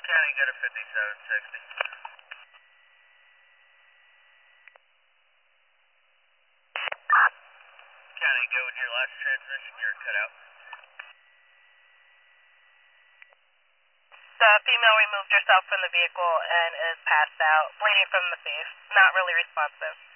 County, go to 5760. County, go with your last transmission, you're cut out. The female removed herself from the vehicle and is passed out, bleeding from the face, not really responsive.